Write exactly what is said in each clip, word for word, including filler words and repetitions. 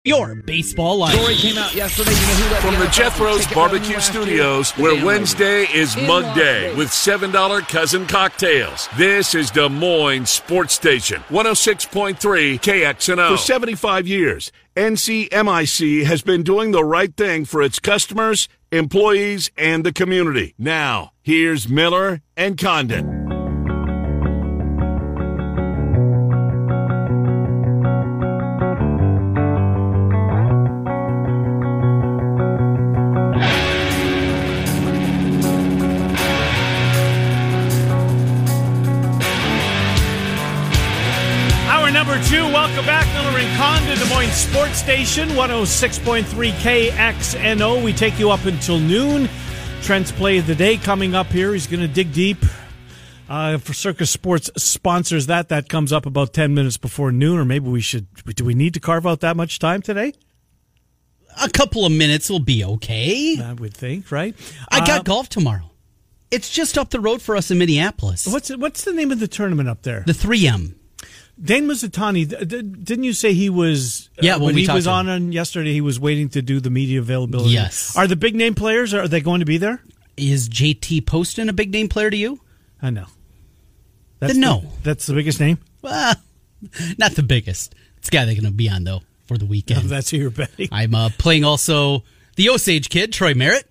Your baseball life. Story came out yesterday. You know who let From the the N F L Jethro's ticket Barbecue revenue last Studios, year? where Wednesday is Mug Day with seven dollar Cousin Cocktails. This is Des Moines Sports Station, one oh six point three K X N O. For seventy-five years, N C M I C has been doing the right thing for its customers, employees, and the community. Now, here's Miller and Condon. Number two, welcome back, Miller and Condon, Des Moines Sports Station, one oh six point three K X N O. We take you up until noon. Trent's play of the day coming up here. He's going to dig deep. Uh, for Circus Sports sponsors that. That comes up about ten minutes before noon, or maybe we should, do we need to carve out that much time today? A couple of minutes will be okay. I would think, right? I got uh, golf tomorrow. It's just up the road for us in Minneapolis. What's what's the name of the tournament up there? The three M. Dane Mazzatani, didn't you say he was, yeah, uh, when, when we he was on, him. on yesterday, he was waiting to do the media availability? Yes. Are the big name players, are they going to be there? Is J T Poston a big name player to you? I know. That's then no. The, that's the biggest name? Well, not the biggest. It's a guy that's going to be on, though, for the weekend. Oh, that's who you're betting. I'm uh, playing also the Osage kid, Troy Merritt.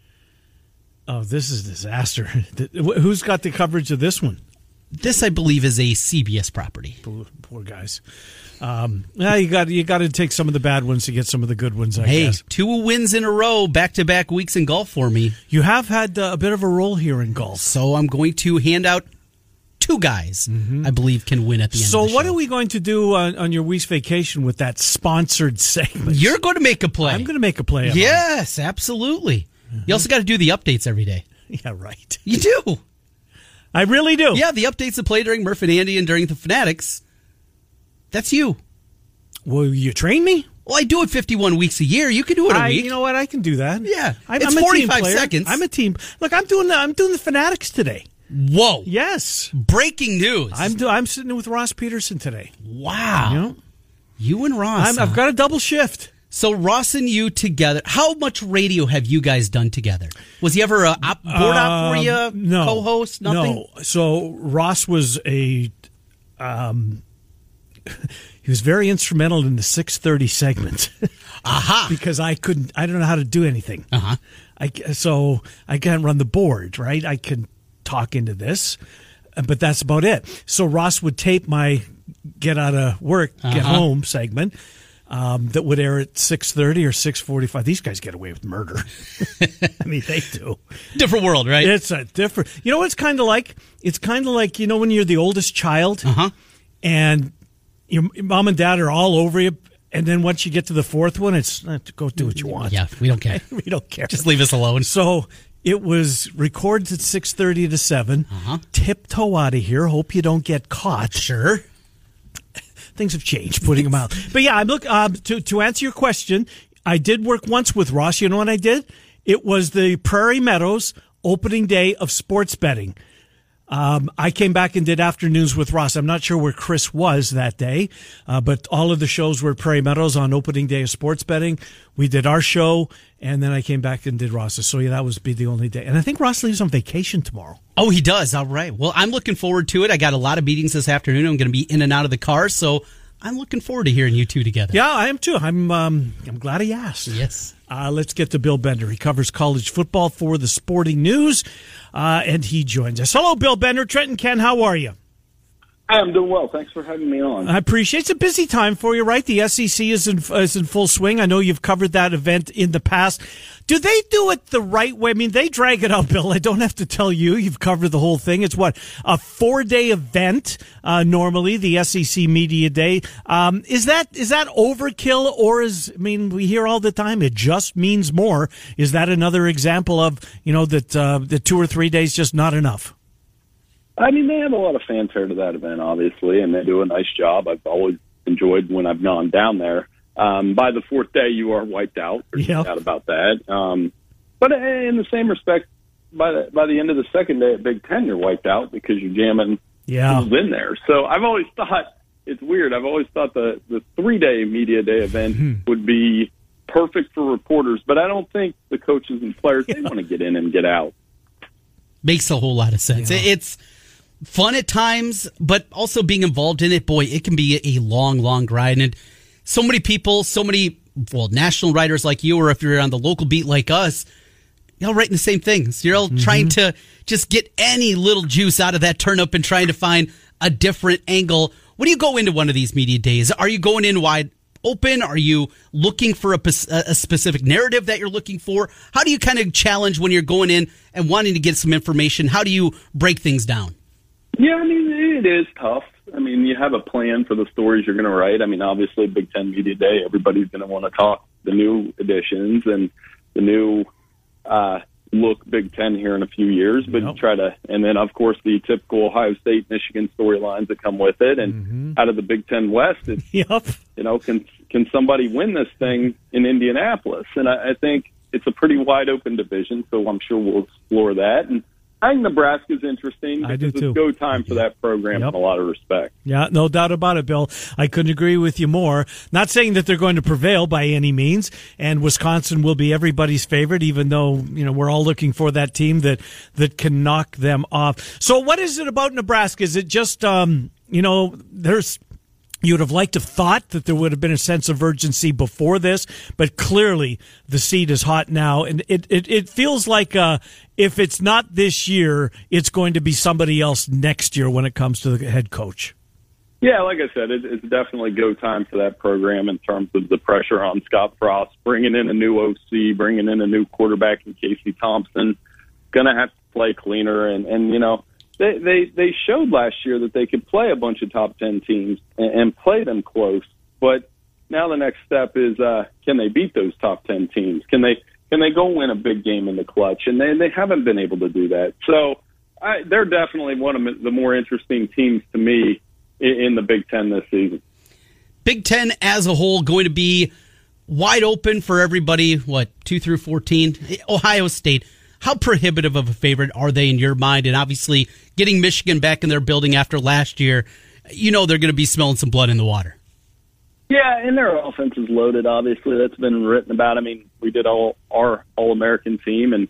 Oh, this is a disaster. Who's got the coverage of this one? This, I believe, is a C B S property. Poor, poor guys. Um, yeah, you got you got to take some of the bad ones to get some of the good ones, I hey, guess. two wins in a row, back-to-back weeks in golf for me. You have had uh, a bit of a roll here in golf. So I'm going to hand out two guys mm-hmm. I believe can win at the end so of the show. So what are we going to do on, on your week's vacation with that sponsored segment? You're going to make a play. I'm going to make a play. Yes, absolutely. Mm-hmm. You also got to do the updates every day. Yeah, right. You do. I really do. Yeah, the updates that play during Murph and Andy and during the Fanatics. That's you. Will you train me? Well, I do it fifty-one weeks a year. You can do it a I, week. You know what? I can do that. Yeah, I'm, it's I'm forty-five a team seconds. I'm a team. Look, I'm doing the I'm doing the Fanatics today. Whoa! Yes. Breaking news. I'm do, I'm sitting with Ross Peterson today. Wow. You know? You and Ross. I'm, huh? I've got a double shift. So Ross and you together. How much radio have you guys done together? Was he ever a op, board op for you? Uh, no. Co-host? Nothing? No. So Ross was a, um, he was very instrumental in the six thirty segment. Aha. Because I couldn't, I don't know how to do anything. Uh-huh. I, so I can't run the board, right? I can talk into this, but that's about it. So Ross would tape my get out of work, uh-huh. get home segment. Um, that would air at six thirty or six forty-five. These guys get away with murder. I mean, they do. Different world, right? It's a different. You know what it's kind of like? It's kind of like, you know, when you're the oldest child uh-huh. and your mom and dad are all over you, and then once you get to the fourth one, it's uh, go do what you want. Yeah, we don't care. We don't care. Just leave us alone. So it was records at six thirty to seven. Uh-huh. Tiptoe out of here. Hope you don't get caught. Sure. Things have changed, putting them out. But yeah, I look uh, to to answer your question. I did work once with Ross. You know what I did? It was the Prairie Meadows opening day of sports betting. Um, I came back and did afternoons with Ross. I'm not sure where Chris was that day, uh, but all of the shows were Prairie Meadows on opening day of sports betting. We did our show, and then I came back and did Ross's. So yeah, that was be the only day. And I think Ross leaves on vacation tomorrow. Oh, he does. All right. Well, I'm looking forward to it. I got a lot of meetings this afternoon. I'm going to be in and out of the car, so I'm looking forward to hearing you two together. Yeah, I am too. I'm um, I'm glad he asked. Yes. Uh, let's get to Bill Bender. He covers college football for the Sporting News, uh, and he joins us. Hello, Bill Bender. Trenton, Ken, how are you? Hi, I'm doing well. Thanks for having me on. I appreciate it. It's a busy time for you, right? The S E C is in, is in full swing. I know you've covered that event in the past. Do they do it the right way? I mean, they drag it out, Bill. I don't have to tell you. You've covered the whole thing. It's what, a four-day event, uh, normally, the S E C Media Day. Um, is that is that overkill, or is, I mean, we hear all the time, it just means more. Is that another example of, you know, that uh, the two or three days just not enough? I mean, they have a lot of fanfare to that event, obviously, and they do a nice job. I've always enjoyed when I've gone down there. Um, by the fourth day, you are wiped out. There's no doubt about that. Um, but in the same respect, by the, by the end of the second day at Big Ten, you're wiped out because you're jamming yeah. who's in there. So I've always thought it's weird. I've always thought the, the three-day media day event mm-hmm. would be perfect for reporters, but I don't think the coaches and players, yeah. they want to get in and get out. Makes a whole lot of sense. Yeah. It's fun at times, but also being involved in it, boy, it can be a long, long grind. And so many people, so many, well, national writers like you, or if you're on the local beat like us, you're all writing the same things. You're all mm-hmm. trying to just get any little juice out of that turnip and trying to find a different angle. When you go into one of these media days, are you going in wide open? Are you looking for a, a specific narrative that you're looking for? How do you kind of challenge when you're going in and wanting to get some information? How do you break things down? Yeah, I mean, it is tough. I mean, you have a plan for the stories you're going to write. I mean, obviously, Big Ten Media Day, everybody's going to want to talk the new editions and the new uh, look Big Ten here in a few years. But yep. try to, and then, of course, the typical Ohio State, Michigan storylines that come with it. And mm-hmm. out of the Big Ten West, it's, yep. you know, can can somebody win this thing in Indianapolis? And I, I think it's a pretty wide open division, so I'm sure we'll explore that. And I think Nebraska's interesting because I do too. It's go time for that program yep. in a lot of respect. Yeah, no doubt about it, Bill. I couldn't agree with you more. Not saying that they're going to prevail by any means, and Wisconsin will be everybody's favorite, even though, you know, we're all looking for that team that, that can knock them off. So what is it about Nebraska? Is it just, um, you know, there's... You would have liked to have thought that there would have been a sense of urgency before this, but clearly the seat is hot now. And it, it, it feels like uh, if it's not this year, it's going to be somebody else next year when it comes to the head coach. Yeah, like I said, it, it's definitely go time for that program in terms of the pressure on Scott Frost, bringing in a new O C, bringing in a new quarterback in Casey Thompson. Going to have to play cleaner. And, and you know, They, they they showed last year that they could play a bunch of top ten teams and, and play them close. But now the next step is uh, can they beat those top ten teams? Can they can they go win a big game in the clutch? And they they haven't been able to do that. So I, they're definitely one of the more interesting teams to me in, in the Big Ten this season. Big Ten as a whole going to be wide open for everybody. What two through fourteen? Ohio State. How prohibitive of a favorite are they in your mind? And obviously, getting Michigan back in their building after last year, you know they're going to be smelling some blood in the water. Yeah, and their offense is loaded, obviously. That's been written about. I mean, we did all our All-American team, and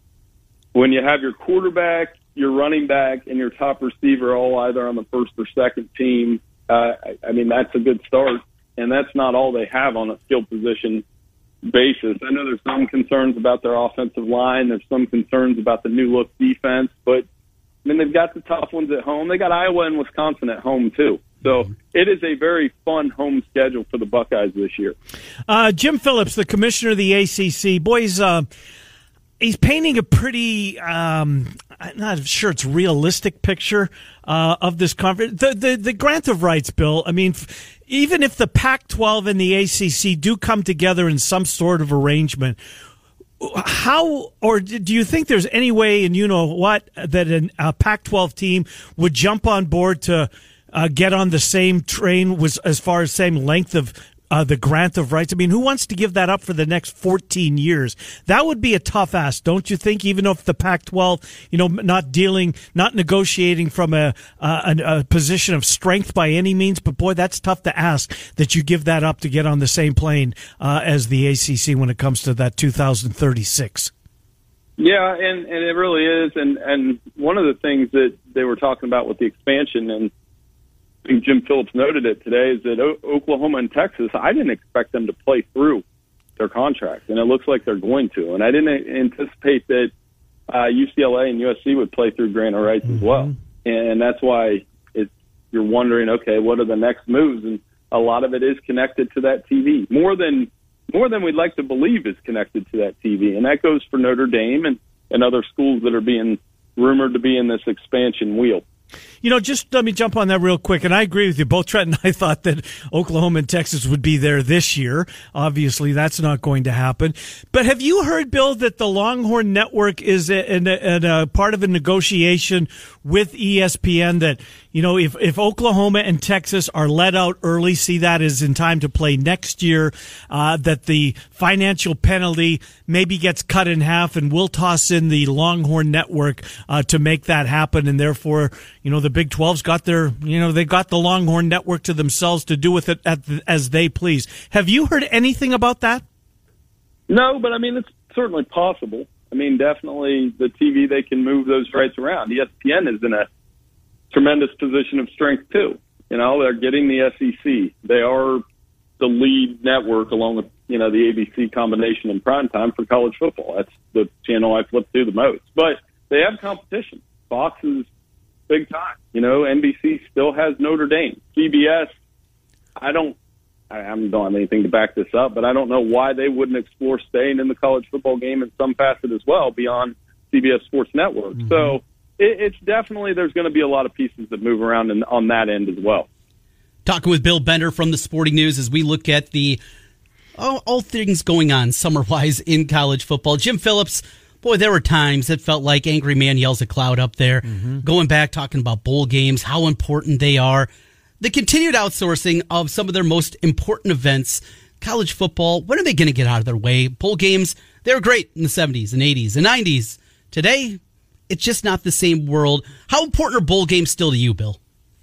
when you have your quarterback, your running back, and your top receiver all either on the first or second team, uh, I mean, that's a good start. And that's not all they have on a skill position basis. I know there's some concerns about their offensive line. There's some concerns about the new look defense, but I mean, they've got the tough ones at home. They got Iowa and Wisconsin at home too. So it is a very fun home schedule for the Buckeyes this year. Uh, Jim Phillips, the commissioner of the A C C, boys, uh, he's painting a pretty, um, I'm not sure it's realistic picture uh, of this conference. The, the, the grant of rights, Bill, I mean, f- even if the Pac twelve and the A C C do come together in some sort of arrangement, how, or do you think there's any way, and you know what, that an, a Pac twelve team would jump on board to uh, get on the same train was as far as same length of uh, the grant of rights? I mean, who wants to give that up for the next fourteen years? That would be a tough ask, don't you think? Even if the Pac twelve, you know, not dealing, not negotiating from a, a, a position of strength by any means, but boy, that's tough to ask that you give that up to get on the same plane uh, as the A C C when it comes to that two thousand thirty-six. Yeah, and, and it really is. And, and one of the things that they were talking about with the expansion, and I think Jim Phillips noted it today, is that o- Oklahoma and Texas, I didn't expect them to play through their contract, and it looks like they're going to. And I didn't anticipate that uh, U C L A and U S C would play through grant of rights mm-hmm. as well. And that's why it's, you're wondering, okay, what are the next moves? And a lot of it is connected to that T V, more than more than we'd like to believe is connected to that T V. And that goes for Notre Dame and, and other schools that are being rumored to be in this expansion wheel. You know, just let me jump on that real quick, and I agree with you. Both Trent and I thought that Oklahoma and Texas would be there this year. Obviously, that's not going to happen. But have you heard, Bill, that the Longhorn Network is a, a, a, a part of a negotiation with E S P N that, you know, if, if Oklahoma and Texas are let out early, see that as in time to play next year, uh, that the financial penalty maybe gets cut in half, and we'll toss in the Longhorn Network uh, to make that happen. And therefore, you know, the Big twelve's got their, you know, they've got the Longhorn Network to themselves to do with it at the, as they please. Have you heard anything about that? No, but I mean, it's certainly possible. I mean, definitely the T V, they can move those rights around. E S P N is in a tremendous position of strength, too. You know, they're getting the S E C. They are the lead network along with, you know, the A B C combination in primetime for college football. That's the channel I flip to the most. But they have competition. Fox is big time. You know, N B C still has Notre Dame. C B S, I don't, I don't have anything to back this up, but I don't know why they wouldn't explore staying in the college football game in some facet as well beyond C B S Sports Network. Mm-hmm. So it, it's definitely, there's going to be a lot of pieces that move around in, on that end as well. Talking with Bill Bender from the Sporting News as we look at the all, all things going on summer-wise in college football. Jim Phillips, boy, there were times it felt like Angry Man Yells a Cloud up there. Mm-hmm. Going back, talking about bowl games, how important they are. The continued outsourcing of some of their most important events, college football, when are they going to get out of their way? Bowl games, they were great in the seventies and eighties and nineties. Today, it's just not the same world. How important are bowl games still to you, Bill?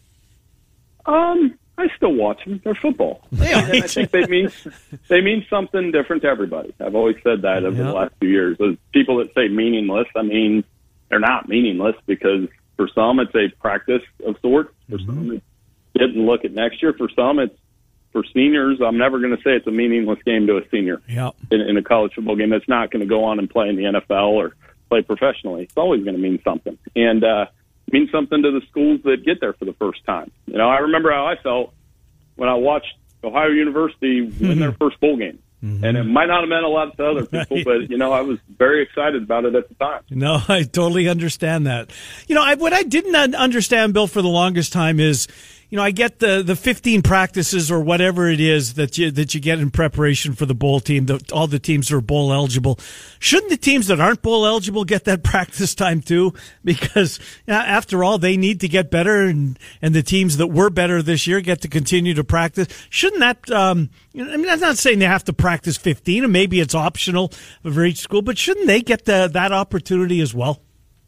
Um, I still watch them. They're football. They are. And I think they mean they mean something different to everybody. I've always said that over yep. the last few years. Those people that say meaningless, I mean, they're not meaningless because for some it's a practice of sorts. For mm-hmm. some it's didn't look at next year. For some, it's for seniors. I'm never going to say it's a meaningless game to a senior yep. in, in a college football game that's not going to go on and play in the N F L or play professionally. It's always going to mean something, and uh, mean something to the schools that get there for the first time. You know, I remember how I felt when I watched Ohio University win mm-hmm. their first bowl game. Mm-hmm. And it might not have meant a lot to other people, right. but, you know, I was very excited about it at the time. No, I totally understand that. You know, I, what I didn't understand, Bill, for the longest time is, you know, I get the, the fifteen practices or whatever it is that you that you get in preparation for the bowl team, the, all the teams that are bowl eligible. Shouldn't the teams that aren't bowl eligible get that practice time too? Because you know, after all, they need to get better, and, and the teams that were better this year get to continue to practice. Shouldn't that, um, you know, I mean, I'm not saying they have to practice fifteen, and maybe it's optional for each school, but shouldn't they get the, that opportunity as well?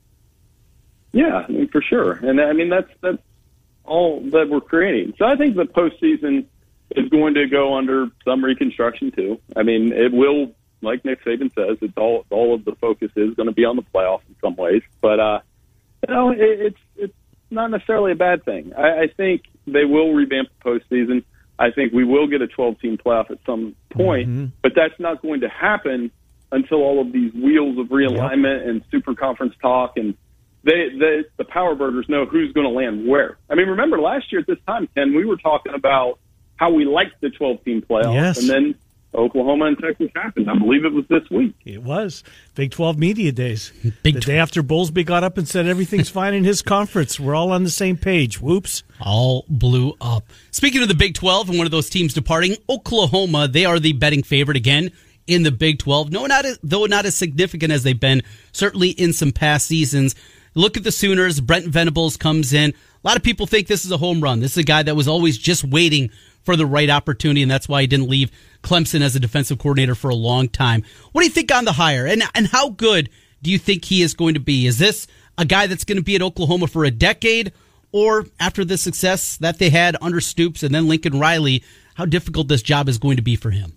Yeah, I mean, for sure. And I mean, that's, that's, all that we're creating. So I think the postseason is going to go under some reconstruction too. I mean, it will, like Nick Saban says, it's all all of the focus is going to be on the playoffs in some ways. But uh, you know, it, it's it's not necessarily a bad thing. I, I think they will revamp the postseason. I think we will get a twelve-team playoff at some point, mm-hmm. but that's not going to happen until all of these wheels of realignment yep. and super conference talk and They, they, the power burgers know who's going to land where. I mean, remember last year at this time, Ken, we were talking about how we liked the twelve-team playoffs, yes. and then Oklahoma and Texas happened. I believe it was this week. It was. Big twelve media days. Big the day after Bowlesby got up and said everything's fine in his conference. We're all on the same page. Whoops. All blew up. Speaking of the Big twelve and one of those teams departing, Oklahoma, they are the betting favorite again in the Big twelve. No, not as, though not as significant as they've been, certainly in some past seasons. Look at the Sooners. Brent Venables comes in. A lot of people think this is a home run. This is a guy that was always just waiting for the right opportunity, and that's why he didn't leave Clemson as a defensive coordinator for a long time. What do you think on the hire, and and how good do you think he is going to be? Is this a guy that's going to be at Oklahoma for a decade, or after the success that they had under Stoops and then Lincoln Riley, how difficult this job is going to be for him?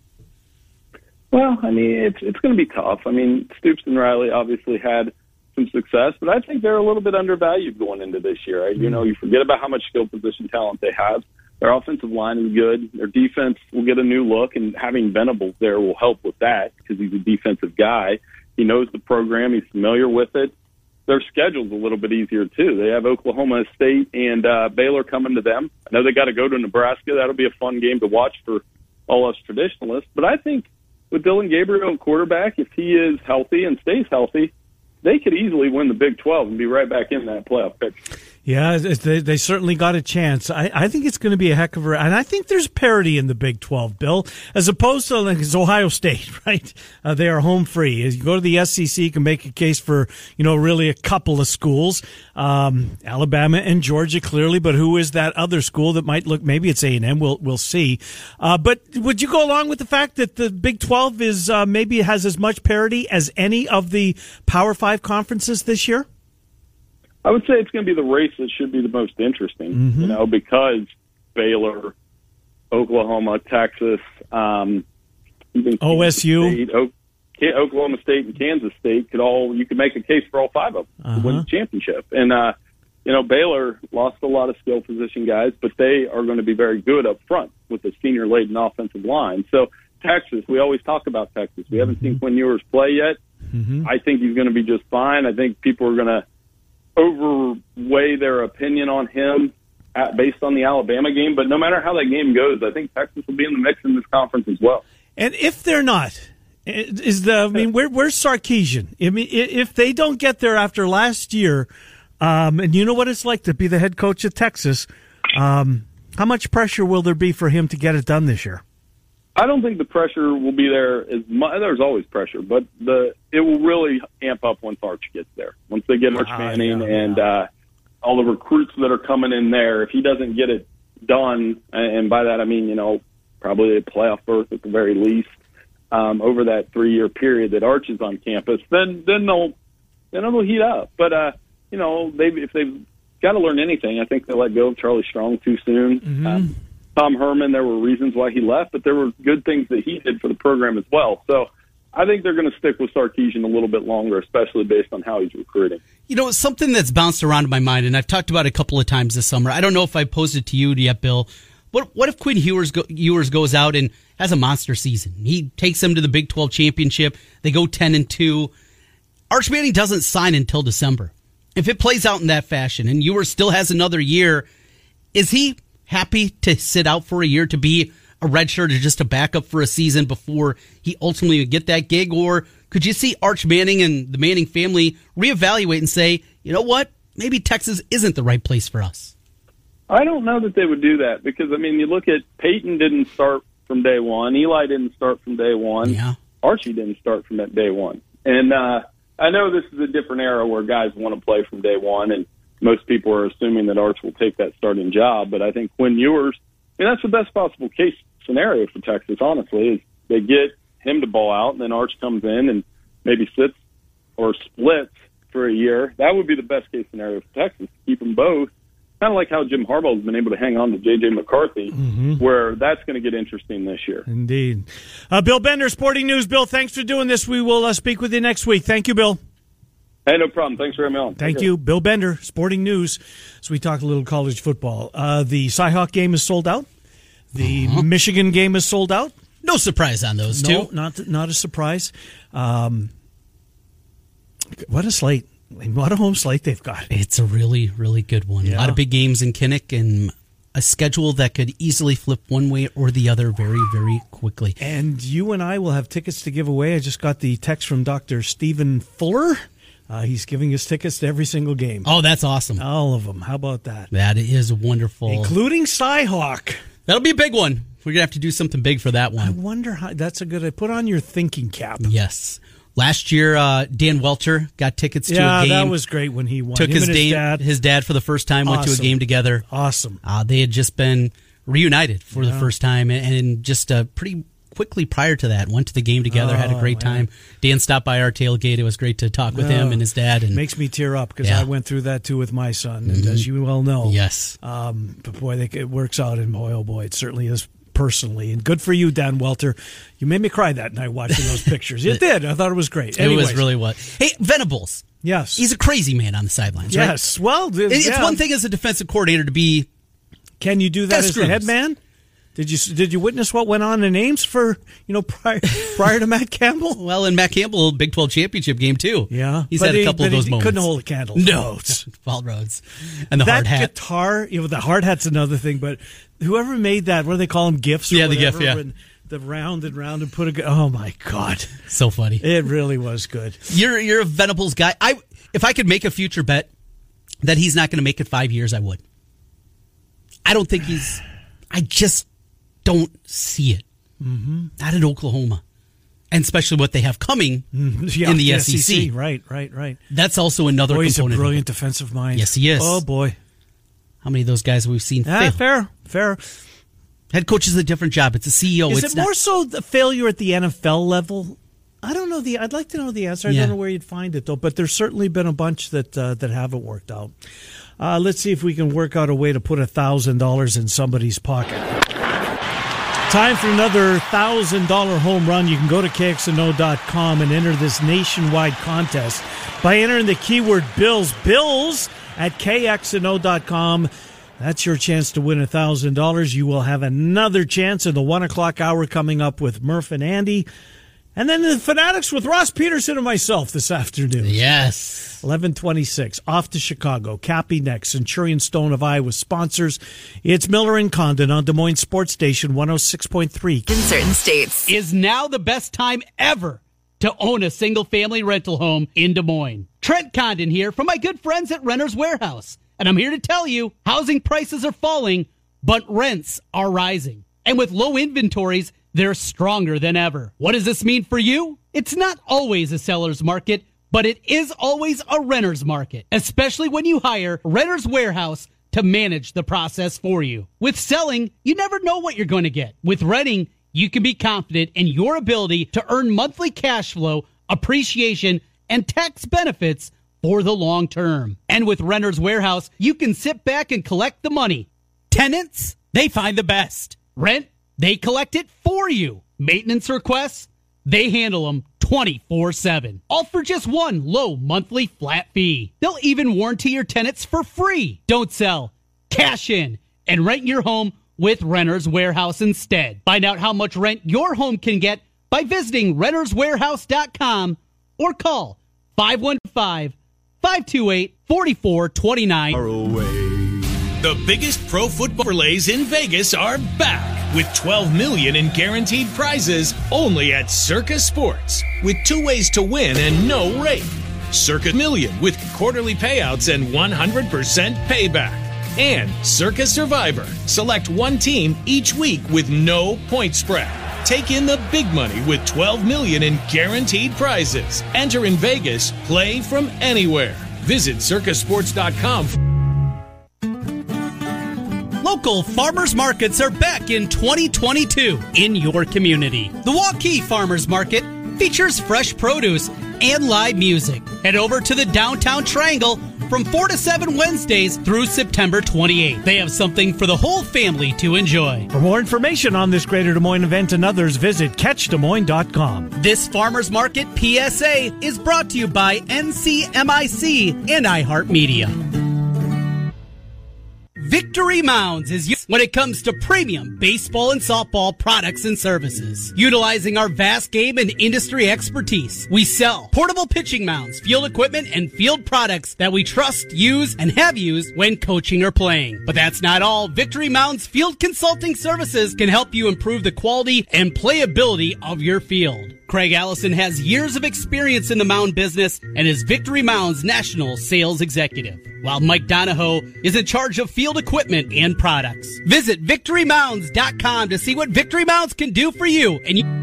Well, I mean, it's it's going to be tough. I mean, Stoops and Riley obviously had some success, but I think they're a little bit undervalued going into this year. Right? You know, you forget about how much skill position talent they have. Their offensive line is good. Their defense will get a new look, and having Venables there will help with that because he's a defensive guy. He knows the program. He's familiar with it. Their schedule's a little bit easier, too. They have Oklahoma State and uh, Baylor coming to them. I know they got to go to Nebraska. That'll be a fun game to watch for all us traditionalists. But I think with Dylan Gabriel at quarterback, if he is healthy and stays healthy, they could easily win the Big twelve and be right back in that playoff picture. Yeah, they, they certainly got a chance. I, I think it's going to be a heck of a... And I think there's parity in the Big twelve, Bill, as opposed to like it's Ohio State, right? Uh, they are home free. As you go to the S E C, you can make a case for, you know, really a couple of schools. Um, Alabama and Georgia, clearly, but who is that other school that might look... Maybe it's A and M. We'll, we'll see. Uh, but would you go along with the fact that the Big twelve is uh, maybe has as much parity as any of the Power Five conferences this year? I would say it's going to be the race that should be the most interesting, mm-hmm. you know, because Baylor, Oklahoma, Texas, um, even O S U, State, o- Oklahoma State, and Kansas State could all, you could make a case for all five of them uh-huh. to win the championship. And, uh, you know, Baylor lost a lot of skill position guys, but they are going to be very good up front with a senior-laden offensive line. So Texas, we always talk about Texas. We mm-hmm. haven't seen Quinn Ewers play yet. Mm-hmm. I think he's going to be just fine. I think people are going to overweigh their opinion on him at, based on the Alabama game. But no matter how that game goes, I think Texas will be in the mix in this conference as well. And if they're not, is the I mean, where, where's Sarkisian? I mean, if they don't get there after last year, um, and you know what it's like to be the head coach of Texas, um, how much pressure will there be for him to get it done this year? I don't think the pressure will be there as much. There's always pressure, but the it will really amp up once Arch gets there. Once they get Arch uh, Manning yeah, and yeah. Uh, all the recruits that are coming in there, if he doesn't get it done, and by that I mean, you know, probably a playoff berth at the very least, um, over that three-year period that Arch is on campus, then then they'll then it'll heat up. But uh, you know, they if they've got to learn anything, I think they let go of Charlie Strong too soon. Mm-hmm. Um, Tom Herman, there were reasons why he left, but there were good things that he did for the program as well. So I think they're going to stick with Sarkisian a little bit longer, especially based on how he's recruiting. You know, something that's bounced around in my mind, and I've talked about it a couple of times this summer. I don't know if I posed it to you yet, Bill. What what if Quinn Ewers, go, Ewers goes out and has a monster season? He takes them to the Big twelve championship. They go ten and two. Arch Manning doesn't sign until December. If it plays out in that fashion and Ewers still has another year, is he happy to sit out for a year to be a redshirt or just a backup for a season before he ultimately would get that gig? Or could you see Arch Manning and the Manning family reevaluate and say, you know what, maybe Texas isn't the right place for us? I don't know that they would do that because, I mean, you look at Peyton didn't start from day one. Eli didn't start from day one. Yeah. Archie didn't start from that day one. And uh, I know this is a different era where guys want to play from day one, and most people are assuming that Arch will take that starting job, but I think Quinn Ewers, I mean, that's the best possible case scenario for Texas, honestly, is they get him to ball out, and then Arch comes in and maybe sits or splits for a year. That would be the best case scenario for Texas, to keep them both. Kind of like how Jim Harbaugh has been able to hang on to J J McCarthy, mm-hmm. where that's going to get interesting this year. Indeed. Uh, Bill Bender, Sporting News. Bill, thanks for doing this. We will uh, speak with you next week. Thank you, Bill. Hey, no problem. Thanks for having me on. Thank Take you. Care. Bill Bender, Sporting News. So we talk a little college football. Uh, the Cyhawk game is sold out. The uh-huh. Michigan game is sold out. No surprise on those no, two. not not a surprise. Um, what a slate. What a home slate they've got. It's a really, really good one. Yeah. A lot of big games in Kinnick and a schedule that could easily flip one way or the other very, very quickly. And you and I will have tickets to give away. I just got the text from Doctor Stephen Fuller. Uh, he's giving us tickets to every single game. Oh, that's awesome. All of them. How about that? That is wonderful. Including Cyhawk. That'll be a big one. We're going to have to do something big for that one. I wonder how. That's a good. Put on your thinking cap. Yes. Last year, uh, Dan Welter got tickets to yeah, a game. Yeah, that was great when he won. Took Him his, and his, da- dad. his dad for the first time, awesome. went to a game together. Awesome. Uh, they had just been reunited for yeah. the first time, and, and just uh, pretty quickly prior to that, went to the game together, oh, had a great man. time. Dan stopped by our tailgate. It was great to talk with oh, him and his dad. And it makes me tear up because yeah. I went through that too with my son, mm-hmm. and as you well know. Yes. Um, but boy, they, it works out, and boy, oh boy, it certainly is. Personally, and good for you, Dan Welter. You made me cry that night watching those pictures. It did. I thought it was great. It Anyways. was really what. Hey, Venables. Yes, he's a crazy man on the sidelines. Yes. Right? Well, th- it's yeah. one thing as a defensive coordinator to be. Can you do that as the head man? Did you did you witness what went on in Ames for you know prior prior to Matt Campbell? Well, in Matt Campbell, Big twelve championship game too. Yeah, he's had a couple he, of those he moments. Couldn't hold a candle. No, Paul Rhodes and the that hard hat. guitar. You know, the hard hat's another thing. But whoever made that, what do they call them? GIFs? Or yeah, whatever, the GIF. Yeah. And the round and round and put a. Oh my God, so funny. It really was good. You're you're a Venables guy. I if I could make a future bet, that he's not going to make it five years, I would. I don't think he's... I just don't see it. Mm-hmm. Not in Oklahoma. And especially what they have coming mm-hmm. yeah, in the, the S E C. S E C. Right, right, right. That's also another boy, component. He's a brilliant defensive mind. Yes, he is. Oh, boy. How many of those guys we've seen ah, fail? Fair, fair. Head coach is a different job. It's a C E O. Is it's it not- more so the failure at the N F L level? I don't know. The I'd like to know the answer. I yeah. don't know where you'd find it, though. But there's certainly been a bunch that uh, that haven't worked out. Uh, let's see if we can work out a way to put one thousand dollars in somebody's pocket. Time for another one thousand dollars home run. You can go to K X N O dot com and enter this nationwide contest by entering the keyword Bills. Bills at K X N O dot com. That's your chance to win one thousand dollars. You will have another chance in the one o'clock hour coming up with Murph and Andy. And then the Fanatics with Ross Peterson and myself this afternoon. Yes. eleven twenty-six, off to Chicago. Cappy next. Centurion Stone of Iowa sponsors. It's Miller and Condon on Des Moines Sports Station one oh six point three. In certain states. Is now the best time ever to own a single-family rental home in Des Moines. Trent Condon here from my good friends at Renter's Warehouse. And I'm here to tell you, housing prices are falling, but rents are rising. And with low inventories, they're stronger than ever. What does this mean for you? It's not always a seller's market, but it is always a renter's market, especially when you hire Renter's Warehouse to manage the process for you. With selling, you never know what you're going to get. With renting, you can be confident in your ability to earn monthly cash flow, appreciation, and tax benefits for the long term. And with Renter's Warehouse, you can sit back and collect the money. Tenants, they find the best. Rent, they collect it for you. Maintenance requests, they handle them twenty-four seven. All for just one low monthly flat fee. They'll even warranty your tenants for free. Don't sell. Cash in and rent your home with Renter's Warehouse instead. Find out how much rent your home can get by visiting renters warehouse dot com or call five one five, five two eight, four four two nine. The biggest pro football parlays in Vegas are back with twelve million dollars in guaranteed prizes only at Circa Sports, with two ways to win and no rate. Circa Million with quarterly payouts and one hundred percent payback. And Circa Survivor. Select one team each week with no point spread. Take in the big money with twelve million dollars in guaranteed prizes. Enter in Vegas. Play from anywhere. Visit circa sports dot com. Local farmers markets are back in twenty twenty-two in your community. The Waukee Farmers Market features fresh produce and live music. Head over to the Downtown Triangle from four to seven Wednesdays through September twenty-eighth. They have something for the whole family to enjoy. For more information on this Greater Des Moines event and others, visit catch des moines dot com. This Farmers Market P S A is brought to you by N C M I C and iHeartMedia. Victory Mounds is used when it comes to premium baseball and softball products and services. Utilizing our vast game and industry expertise, we sell portable pitching mounds, field equipment, and field products that we trust, use, and have used when coaching or playing. But that's not all. Victory Mounds Field Consulting Services can help you improve the quality and playability of your field. Craig Allison has years of experience in the mound business and is Victory Mounds National Sales Executive, while Mike Donahoe is in charge of field equipment and products. Visit victory mounds dot com to see what Victory Mounds can do for you. And you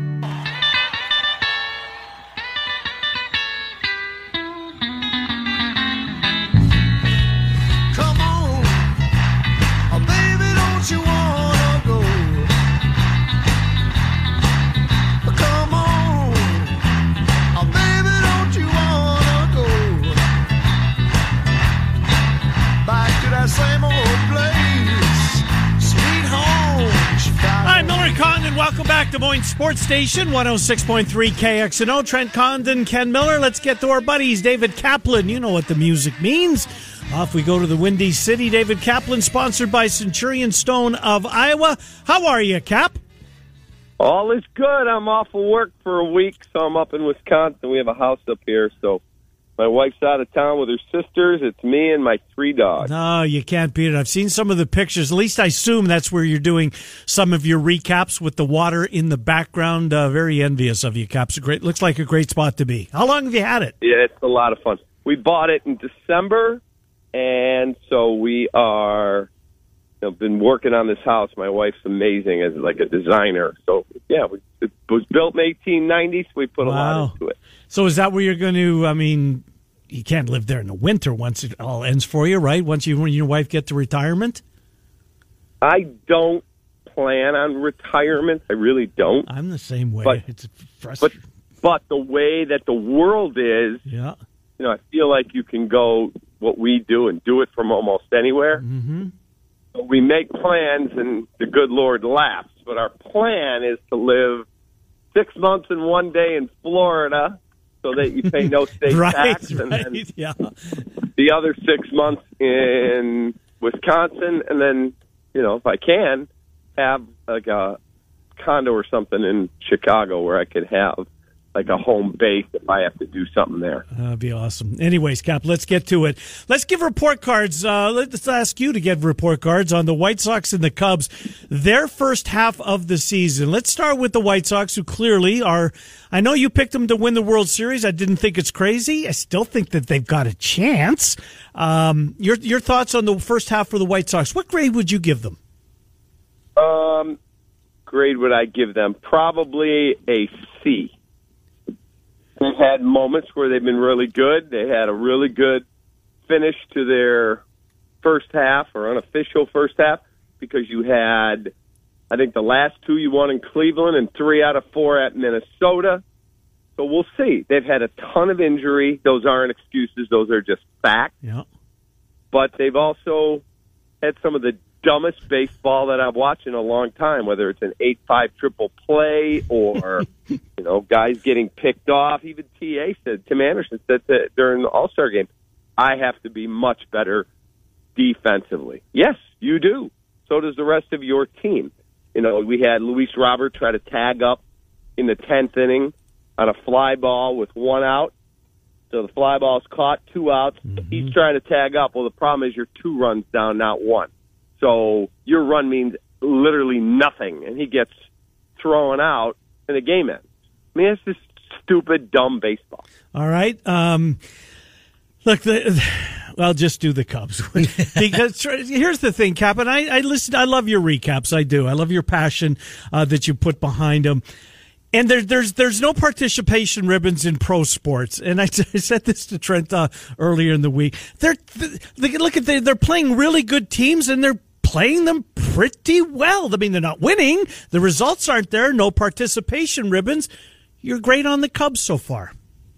Come on, oh baby, don't you wanna go? Come on, oh baby, don't you wanna go back to that same old place, sweet home Chicago. Hi, Miller Condon. Welcome back to Des Moines Sports Station, one oh six point three K X N O. Trent Condon, Ken Miller. Let's get to our buddies. David Kaplan, you know what the music means. Off we go to the Windy City. David Kaplan, sponsored by Centurion Stone of Iowa. How are you, Cap? All is good. I'm off of work for a week, so I'm up in Wisconsin. We have a house up here, so my wife's out of town with her sisters. It's me and my three dogs. No, you can't beat it. I've seen some of the pictures. At least I assume that's where you're doing some of your recaps with the water in the background. Uh, very envious of you, Caps. A great, looks like a great spot to be. How long have you had it? Yeah, it's a lot of fun. We bought it in December, and so we are. You know, been working on this house. My wife's amazing as like a designer. So yeah, we, it was built in eighteen ninety. So we put a wow. lot into it. So is that where you're going to? I mean, you can't live there in the winter once it all ends for you, right? Once you and your wife get to retirement. I don't plan on retirement. I really don't. I'm the same way. But, it's frustrating. But but the way that the world is, yeah. You know, I feel like you can go what we do and do it from almost anywhere. Mm-hmm. We make plans, and the good Lord laughs. But our plan is to live six months and one day in Florida so that you pay no state right, tax. And right, then yeah. the other six months in Wisconsin. And then, you know, if I can, have like a condo or something in Chicago where I could have like a home base if I have to do something there. That'd be awesome. Anyways, Cap, let's get to it. Let's give report cards. Uh, let's ask you to get report cards on the White Sox and the Cubs, their first half of the season. Let's start with the White Sox, who clearly are, I know you picked them to win the World Series. I didn't think it's crazy. I still think that they've got a chance. Um, your, your thoughts on the first half for the White Sox. What grade would you give them? Um, grade would I give them? Probably a C. They've had moments where they've been really good. They had a really good finish to their first half or unofficial first half because you had, I think, the last two you won in Cleveland and three out of four at Minnesota. So we'll see. They've had a ton of injury. Those aren't excuses. Those are just facts. Yeah. But they've also had some of the dumbest baseball that I've watched in a long time, whether it's an eight five triple play or, you know, guys getting picked off. Even T A said, Tim Anderson said that during the All-Star game, I have to be much better defensively. Yes, you do. So does the rest of your team. You know, we had Luis Robert try to tag up in the tenth inning on a fly ball with one out. So the fly ball's caught, two outs. Mm-hmm. He's trying to tag up. Well, the problem is you're two runs down, not one. So your run means literally nothing, and he gets thrown out, and the game ends. I mean, it's just stupid, dumb baseball. All right. Um, look, the, I'll just do the Cubs. Because here's the thing, Cap, and I, I listen. I love your recaps. I do. I love your passion uh, that you put behind them. And there, there's there's no participation ribbons in pro sports, and I, I said this to Trent uh, earlier in the week. They're they, look at they, they're playing really good teams, and they're playing them pretty well. I mean, they're not winning. The results aren't there. No participation ribbons. You're great on the Cubs so far.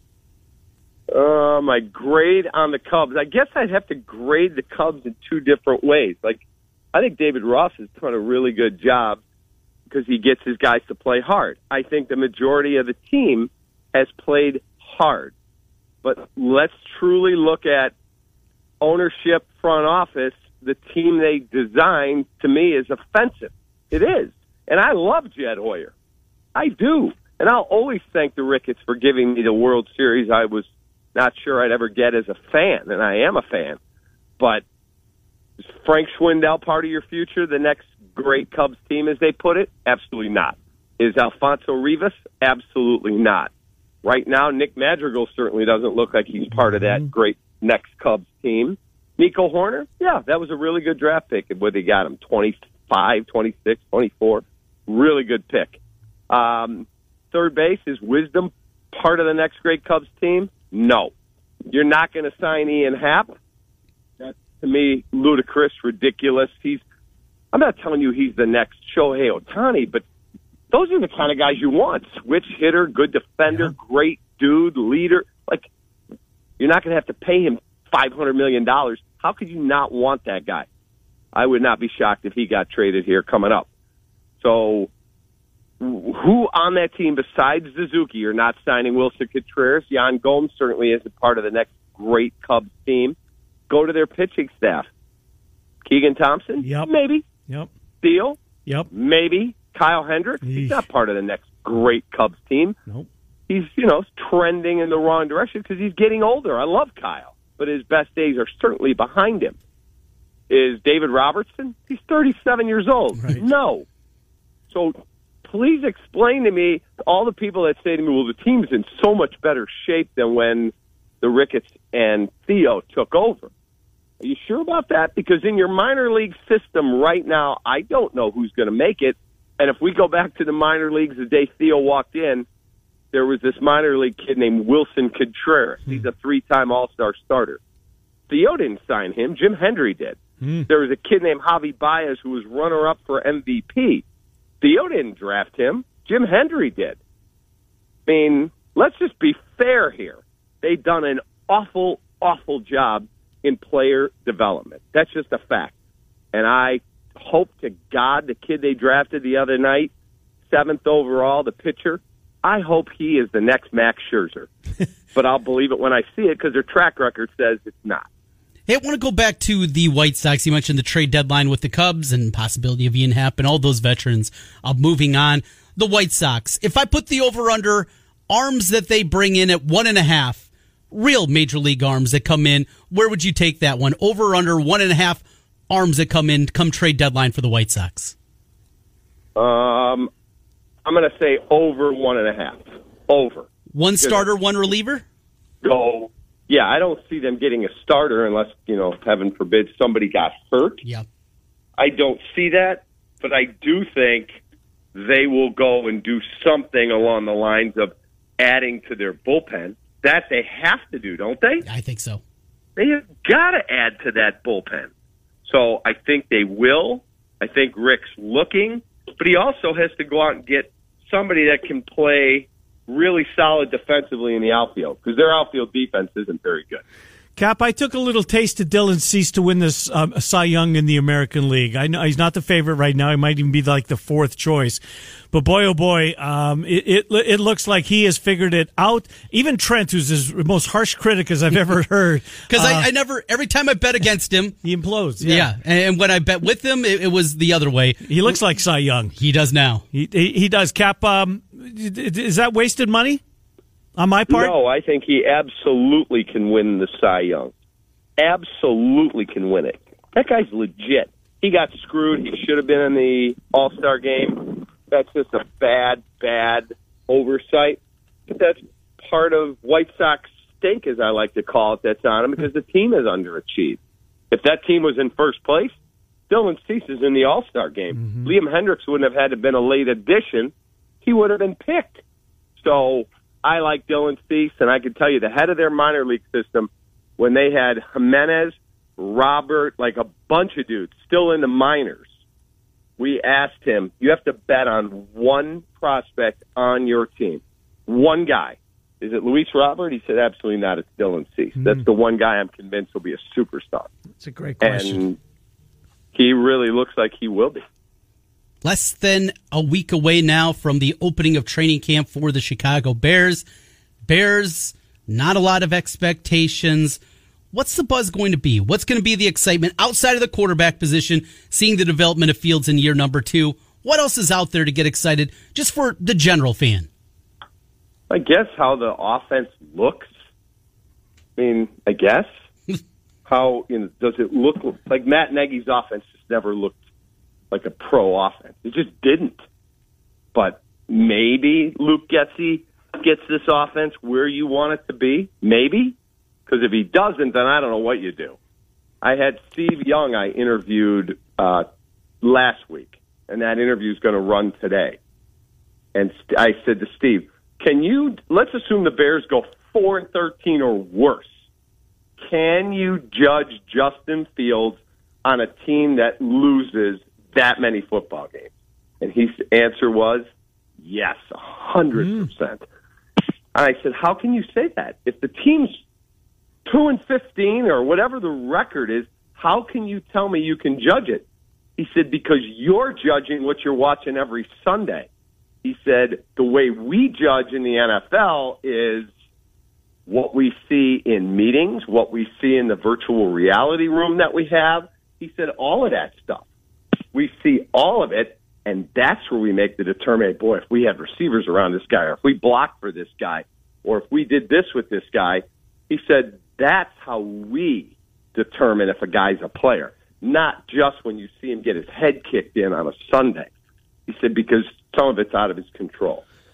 Uh, my grade on the Cubs. I guess I'd have to grade the Cubs in two different ways. Like, I think David Ross has done a really good job because he gets his guys to play hard. I think the majority of the team has played hard. But let's truly look at ownership, front office. The team they designed, to me, is offensive. It is. And I love Jed Hoyer. I do. And I'll always thank the Ricketts for giving me the World Series I was not sure I'd ever get as a fan, and I am a fan. But is Frank Schwindel part of your future, the next great Cubs team, as they put it? Absolutely not. Is Alfonso Rivas? Absolutely not. Right now, Nick Madrigal certainly doesn't look like he's part of that great next Cubs team. Nico Horner? Yeah, that was a really good draft pick. What they got him, twenty-five, twenty-six, twenty-four. Really good pick. Um, third base, is Wisdom part of the next great Cubs team? No. You're not going to sign Ian Happ? That's, to me, ludicrous, ridiculous. He's. I'm not telling you he's the next Shohei Ohtani, but those are the kind of guys you want. Switch hitter, good defender, yeah. Great dude, leader. Like, you're not going to have to pay him five hundred million dollars. How could you not want that guy? I would not be shocked if he got traded here coming up. So who on that team besides Suzuki? You're not signing Wilson Contreras. Yan Gomes certainly isn't part of the next great Cubs team. Go to their pitching staff. Keegan Thompson? Yep. Maybe. Yep. Steele? Yep. Maybe. Kyle Hendricks? Eesh. He's not part of the next great Cubs team. Nope. He's, you know, trending in the wrong direction because he's getting older. I love Kyle, but his best days are certainly behind him. Is David Robertson? He's thirty-seven years old. Right. No. So please explain to me, all the people that say to me, well, the team's in so much better shape than when the Ricketts and Theo took over. Are you sure about that? Because in your minor league system right now, I don't know who's going to make it. And if we go back to the minor leagues the day Theo walked in, there was this minor league kid named Wilson Contreras. He's a three-time All-Star starter. Theo didn't sign him. Jim Hendry did. Mm. There was a kid named Javi Baez who was runner-up for M V P. Theo didn't draft him. Jim Hendry did. I mean, let's just be fair here. They've done an awful, awful job in player development. That's just a fact. And I hope to God the kid they drafted the other night, seventh overall, the pitcher, I hope he is the next Max Scherzer. But I'll believe it when I see it because their track record says it's not. Hey, I want to go back to the White Sox. You mentioned the trade deadline with the Cubs and possibility of Ian Happ and all those veterans uh, moving on. The White Sox, if I put the over-under arms that they bring in at one and a half, real major league arms that come in, where would you take that one? Over or under one and a half arms that come in come trade deadline for the White Sox? Um, I'm going to say over one and a half. Over. One starter, one reliever? Go. Yeah, I don't see them getting a starter unless, you know, heaven forbid, somebody got hurt. Yeah. I don't see that, but I do think they will go and do something along the lines of adding to their bullpen. That they have to do, don't they? I think so. They have got to add to that bullpen. So I think they will. I think Rick's looking, but he also has to go out and get somebody that can play really solid defensively in the outfield because their outfield defense isn't very good. Cap, I took a little taste of Dylan Cease to win this um, Cy Young in the American League. I know he's not the favorite right now. He might even be like the fourth choice. But boy, oh boy, um, it, it it looks like he has figured it out. Even Trent, who's his most harsh critic as I've ever heard. Because uh, I, I never, every time I bet against him, he implodes. Yeah, yeah. And when I bet with him, it, it was the other way. He looks like Cy Young. He does now. He he, he does. Cap, um, is that wasted money on my part? No, I think he absolutely can win the Cy Young. Absolutely can win it. That guy's legit. He got screwed. He should have been in the All-Star game. That's just a bad, bad oversight. But that's part of White Sox stink, as I like to call it, that's on him because the team has underachieved. If that team was in first place, Dylan Cease is in the All-Star game. Mm-hmm. Liam Hendricks wouldn't have had to been a late addition. He would have been picked. So I like Dylan Cease, and I can tell you the head of their minor league system, when they had Jimenez, Robert, like a bunch of dudes still in the minors, we asked him, you have to bet on one prospect on your team. One guy. Is it Luis Robert? He said, absolutely not. It's Dylan Cease. Mm-hmm. That's the one guy I'm convinced will be a superstar. That's a great question. And he really looks like he will be. Less than a week away now from the opening of training camp for the Chicago Bears. Bears, not a lot of expectations. What's the buzz going to be? What's going to be the excitement outside of the quarterback position, seeing the development of Fields in year number two? What else is out there to get excited just for the general fan? I guess how the offense looks. I mean, I guess. How, you know, does it look like Matt Nagy's offense just never looked like a pro offense? It just didn't. But maybe Luke Getsy gets this offense where you want it to be. Maybe. Because if he doesn't, then I don't know what you do. I had Steve Young I interviewed uh, last week, and that interview is going to run today. And st- I said to Steve, can you, let's assume the Bears go four and thirteen or worse. Can you judge Justin Fields on a team that loses that many football games? And his answer was, yes, one hundred percent. Mm. And I said, how can you say that? If the team's two and fifteen or whatever the record is, how can you tell me you can judge it? He said, because you're judging what you're watching every Sunday. He said, the way we judge in the N F L is what we see in meetings, what we see in the virtual reality room that we have. He said, all of that stuff. We see all of it, and that's where we make the determination, boy, if we had receivers around this guy, or if we blocked for this guy, or if we did this with this guy. He said, that's how we determine if a guy's a player, not just when you see him get his head kicked in on a Sunday. He said, because some of it's out of his control.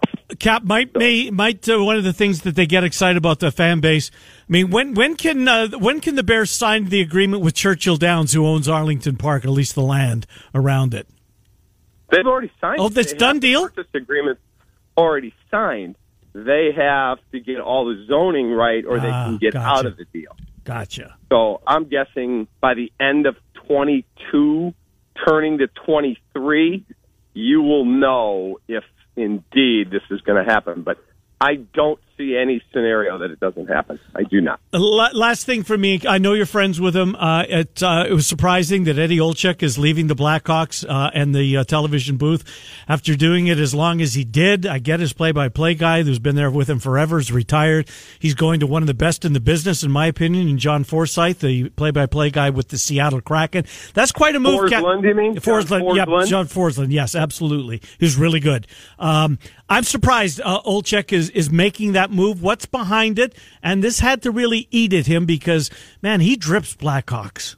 Cap, might may, might uh, one of the things that they get excited about the fan base. I mean, when when can uh, when can the Bears sign the agreement with Churchill Downs, who owns Arlington Park, at least the land around it? They've already signed. Oh, this done deal. Purchase agreement already signed. They have to get all the zoning right, or they Ah, can get gotcha. out of the deal. Gotcha. So I'm guessing by the end of twenty-two, turning to twenty-three, you will know if indeed this is going to happen. But I don't see any scenario that it doesn't happen. I do not. Last thing for me, I know you're friends with him. Uh, it, uh, it was surprising that Eddie Olczyk is leaving the Blackhawks uh, and the uh, television booth after doing it as long as he did. I get his play-by-play guy who's been there with him forever, is retired. He's going to one of the best in the business, in my opinion, in John Forsythe, the play-by-play guy with the Seattle Kraken. That's quite a move. Forsland, you mean? Forsland, yeah, Forsland? John Forsland, yes, absolutely. He was really good. Um, I'm surprised uh, Olczyk is, is making that move. What's behind it? And this had to really eat at him because, man, he drips Blackhawks.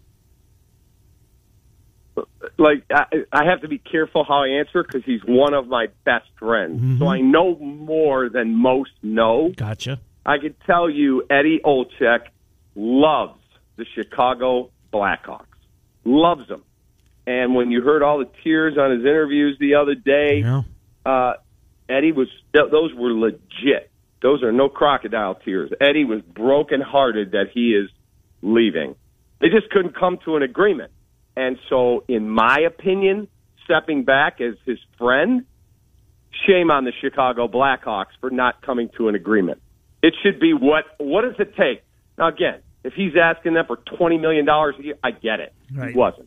Like, I, I have to be careful how I answer because he's one of my best friends. Mm-hmm. So I know more than most know. Gotcha. I can tell you Eddie Olczyk loves the Chicago Blackhawks. Loves them. And when you heard all the tears on his interviews the other day, Yeah. uh, Eddie was, th- those were legit. Those are no crocodile tears. Eddie was brokenhearted that he is leaving. They just couldn't come to an agreement. And so, in my opinion, stepping back as his friend, shame on the Chicago Blackhawks for not coming to an agreement. It should be what, what does it take? Now, again, if he's asking them for twenty million dollars a year, I get it. Right. He wasn't.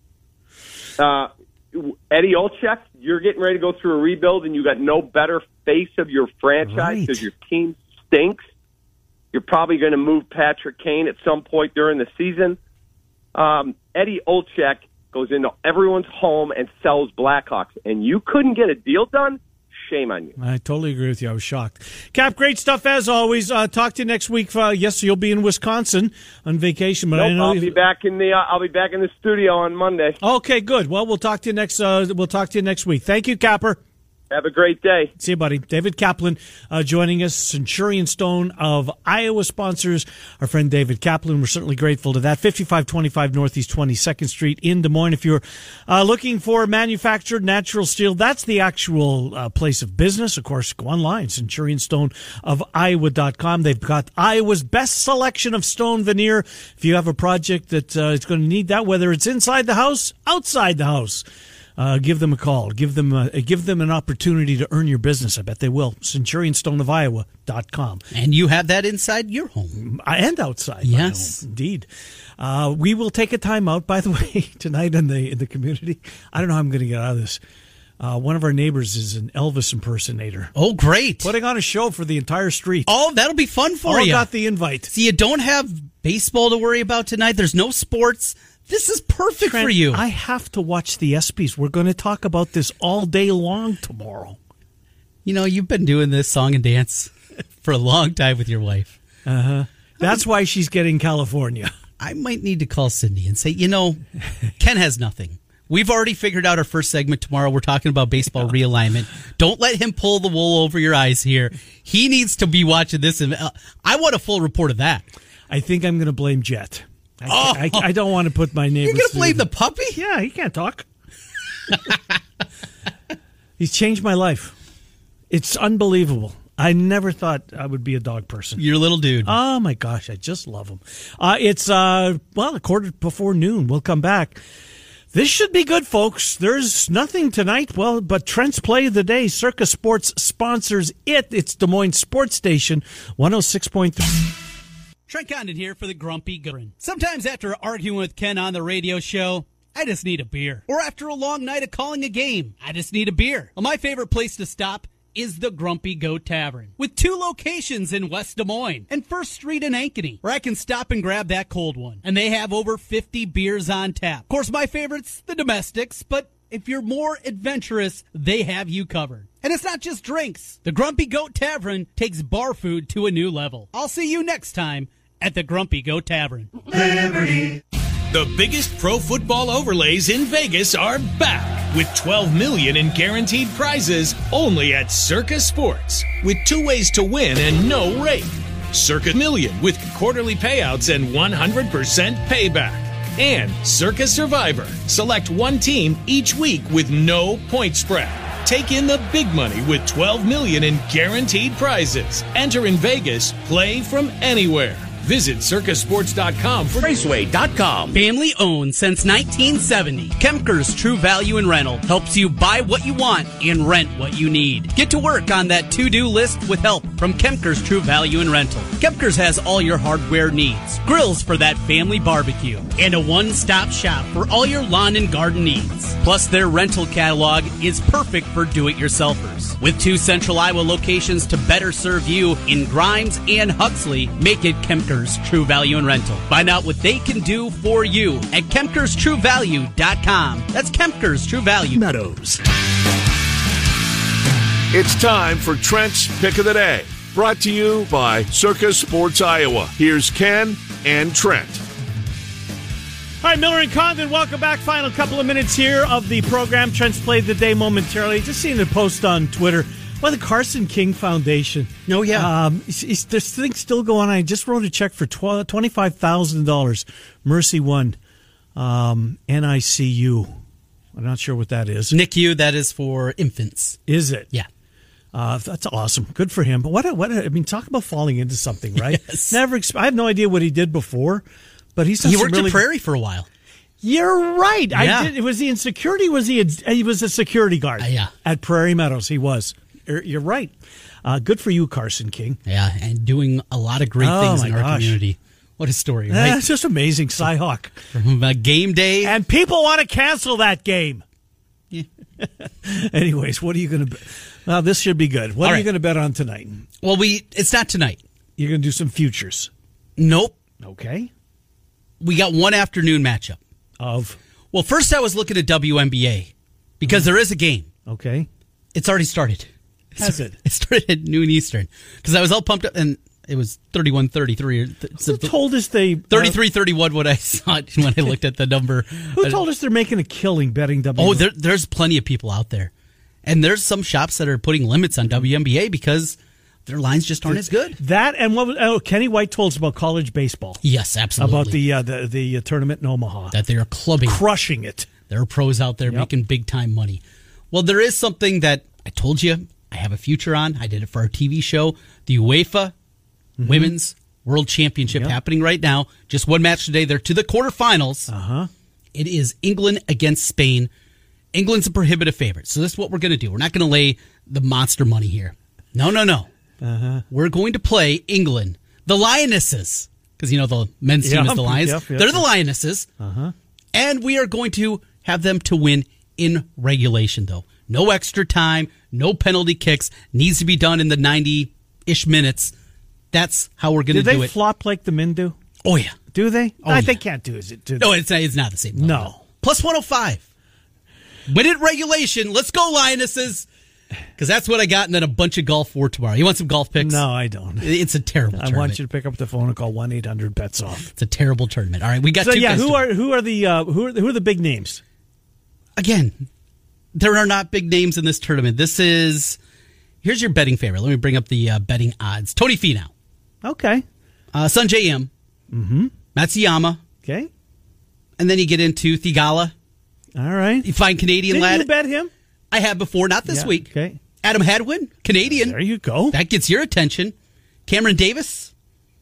Uh, Eddie Olczyk, you're getting ready to go through a rebuild, and you got no better face of your franchise because Right. your team stinks. You're probably going to move Patrick Kane at some point during the season. Um, Eddie Olczyk goes into everyone's home and sells Blackhawks, and you couldn't get a deal done? Shame on you. I totally agree with you. I was shocked. Cap, great stuff as always. Uh, talk to you next week. Uh, yes, you'll be in Wisconsin on vacation, but Nope, I know I'll you- be back in the uh, I'll be back in the studio on Monday. Okay, good. Well, we'll talk to you next. Uh, we'll talk to you next week. Thank you, Capper. Have a great day. See you, buddy. David Kaplan uh, joining us. Centurion Stone of Iowa sponsors our friend David Kaplan. We're certainly grateful to that. fifty-five twenty-five Northeast twenty-second Street in Des Moines. If you're uh, looking for manufactured natural steel, that's the actual uh, place of business. Of course, go online, centurion stone of iowa dot com. They've got Iowa's best selection of stone veneer. If you have a project that uh, is going to need that, whether it's inside the house, outside the house, Uh, give them a call. Give them a, give them an opportunity to earn your business. I bet they will. centurion stone of iowa dot com. And you have that inside your home. And outside. Yes. My home. Indeed. Uh, we will take a time out, by the way, tonight in the in the community. I don't know how I'm going to get out of this. Uh, one of our neighbors is an Elvis impersonator. Oh, great. Putting on a show for the entire street. Oh, that'll be fun for All you. got the invite. See, you don't have baseball to worry about tonight. There's no sports. This is perfect Trent, for you. I have to watch the ESPYs. We're going to talk about this all day long tomorrow. You know, you've been doing this song and dance for a long time with your wife. Uh-huh. That's why she's getting California. I might need to call Cindy and say, you know, Ken has nothing. We've already figured out our first segment tomorrow. We're talking about baseball realignment. Don't let him pull the wool over your eyes here. He needs to be watching this. And uh, I want a full report of that. I think I'm going to blame Jet. I, Oh. I, I don't want to put my neighbors. You're going to blame through- the puppy? Yeah, he can't talk. He's changed my life. It's unbelievable. I never thought I would be a dog person. You're a little dude. Oh, my gosh. I just love him. Uh, it's, uh, well, a quarter before noon. We'll come back. This should be good, folks. There's nothing tonight. Well, but Trent's Play of the Day. Circa Sports sponsors it. It's Des Moines Sports Station, one oh six point three. Trent Condon here for the Grumpy Goat. Sometimes after arguing with Ken on the radio show, I just need a beer. Or after a long night of calling a game, I just need a beer. Well, my favorite place to stop is the Grumpy Goat Tavern, with two locations in West Des Moines and First Street in Ankeny, where I can stop and grab that cold one. And they have over fifty beers on tap. Of course, my favorite's the domestics, but if you're more adventurous, they have you covered. And it's not just drinks. The Grumpy Goat Tavern takes bar food to a new level. I'll see you next time at the Grumpy Goat Tavern. The biggest pro football overlays in Vegas are back with twelve million dollars in guaranteed prizes only at Circa Sports, with two ways to win and no rake. Circa Million with quarterly payouts and one hundred percent payback. And Circa Survivor. Select one team each week with no point spread. Take in the big money with twelve million dollars in guaranteed prizes. Enter in Vegas. Play from anywhere. Visit circa sports dot com for raceway dot com. Family owned since nineteen seventy. Kemker's True Value and Rental helps you buy what you want and rent what you need. Get to work on that to-do list with help from Kemker's True Value and Rental. Kemker's has all your hardware needs, grills for that family barbecue, and a one-stop shop for all your lawn and garden needs. Plus, their rental catalog is perfect for do-it-yourselfers. With two Central Iowa locations to better serve you in Grimes and Huxley, make it Kemker's True Value and Rental. Find out what they can do for you at kemkers true value dot com. That's Kemker's True Value. Meadows. It's time for Trent's Pick of the Day, brought to you by Circa Sports Iowa. Here's Ken and Trent. All right, Miller and Condon, welcome back. Final couple of minutes here of the program. Trent's played the day momentarily. Just seeing the post on Twitter by the Carson King Foundation. Oh, yeah. Um, it's, it's, this thing's still going on. I just wrote a check for twenty-five thousand dollars. Mercy One, um, N I C U. I'm not sure what that is. N I C U, that is for infants. Is it? Yeah. Uh, that's awesome. Good for him. But what? What? I mean, talk about falling into something, right? Yes. Never. I have no idea what he did before, but he's he worked really, at Prairie for a while. You're right. Yeah. I did. Was he in security? Was he? A, he was a security guard. Uh, yeah. At Prairie Meadows, he was. You're, you're right. Uh, good for you, Carson King. Yeah, and doing a lot of great Oh, things my in our gosh. community. What a story, Eh, right? it's just amazing, Cyhawk. From uh, game day. And people want to cancel that game. Yeah. Anyways, what are you going to? Well, this should be good. What All are right. you going to bet on tonight? Well, we it's not tonight. You're going to do some futures. Nope. Okay. We got one afternoon matchup. Of Well, first I was looking at W N B A because there is a game. okay. It's already started. Has it? It started at noon Eastern because I was all pumped up, and it was thirty-one thirty-three. Who told us they thirty-three thirty-one when I saw it, when I looked at the number. Who told us they're making a killing betting W? Oh, there, there's plenty of people out there. And there's some shops that are putting limits on W N B A because their lines just aren't as good. That and what? Was, oh, Kenny White told us about college baseball. Yes, absolutely. About the uh, the the uh, tournament in Omaha. That they are clubbing. Crushing it. There are pros out there Yep. making big time money. Well, there is something that I told you I have a future on. I did it for our T V show. The UEFA mm-hmm. Women's World Championship Yep. happening right now. Just one match today. They're to the quarterfinals. Uh-huh. It is England against Spain. England's a prohibitive favorite. So this is what we're going to do. We're not going to lay the monster money here. No, no, no. Uh-huh. We're going to play England, the Lionesses, because you know the men's team Yep, is the Lions. yep, yep, They're yep. the Lionesses. Uh-huh. And we are going to have them to win in regulation, though. No extra time, no penalty kicks. Needs to be done in the ninety-ish minutes. That's how we're going to Do do they it. flop like the men do? Oh, yeah. Do they? Oh, I yeah. They can't do is it? Do they? No, it's not, it's not the same. level. No. Plus one oh five. Win it regulation. Let's go, Lionesses. Because that's what I got, and then a bunch of golf for tomorrow. You want some golf picks? No, I don't. It's a terrible I tournament. want you to pick up the phone and call one eight hundred bets off. It's a terrible tournament. All right, we got So two yeah, guys who to- are who are the uh, who are who are the big names? Again, there are not big names in this tournament. This is here's your betting favorite. Let me bring up the uh, betting odds. Tony Finau, Okay. uh, Sanjay M, Mm-hmm. Matsuyama, Okay. and then you get into Thigala. All right. You find Canadian Didn't lad. you bet him? I have before, not this Yeah, week. Okay. Adam Hadwin, Canadian. There you go. That gets your attention. Cameron Davis,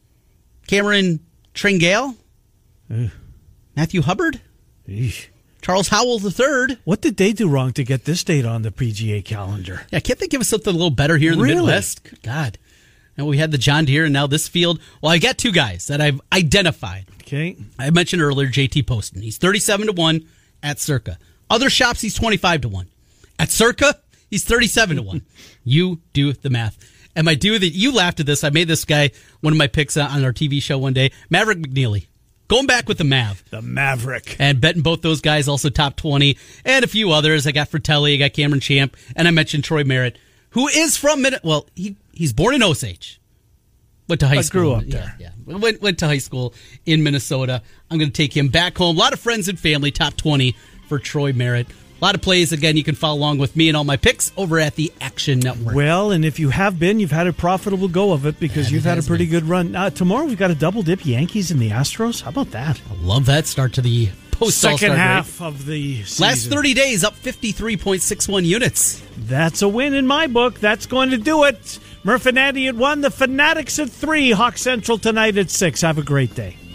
Cameron Tringale, Ugh. Matthew Hubbard, Eesh. Charles Howell the third. What did they do wrong to get this date on the P G A calendar? Yeah, can't they give us something a little better here in the Really? Midwest? Good God. And we had the John Deere and now this field. Well, I got two guys that I've identified. Okay. I mentioned earlier J T Poston. He's thirty-seven to one at Circa. Other shops, he's twenty-five to one. At Circa, he's thirty-seven to one. You do the math. And my do that you laughed at this. I made this guy one of my picks on our T V show one day. Maverick McNeely. Going back with the Mav. The Maverick. And betting both those guys also top twenty. And a few others. I got Fratelli, I got Cameron Champ, and I mentioned Troy Merritt, who is from Minnesota. Well, he, he's born in Osage. Went to high I school. grew up yeah, there. Yeah, Went, went to high school in Minnesota. I'm going to take him back home. A lot of friends and family, top twenty for Troy Merritt. A lot of plays. Again, you can follow along with me and all my picks over at the Action Network. Well, and if you have been, you've had a profitable go of it because Yeah, you've it had a has pretty been. good run. Uh, tomorrow we've got a double dip, Yankees and the Astros. How about that? I love that start to the post-All-Star Second break. half of the season. Last thirty days, up fifty-three point six one units. That's a win in my book. That's going to do it. Murph and Andy at one, the Fanatics at three, Hawk Central tonight at six. Have a great day.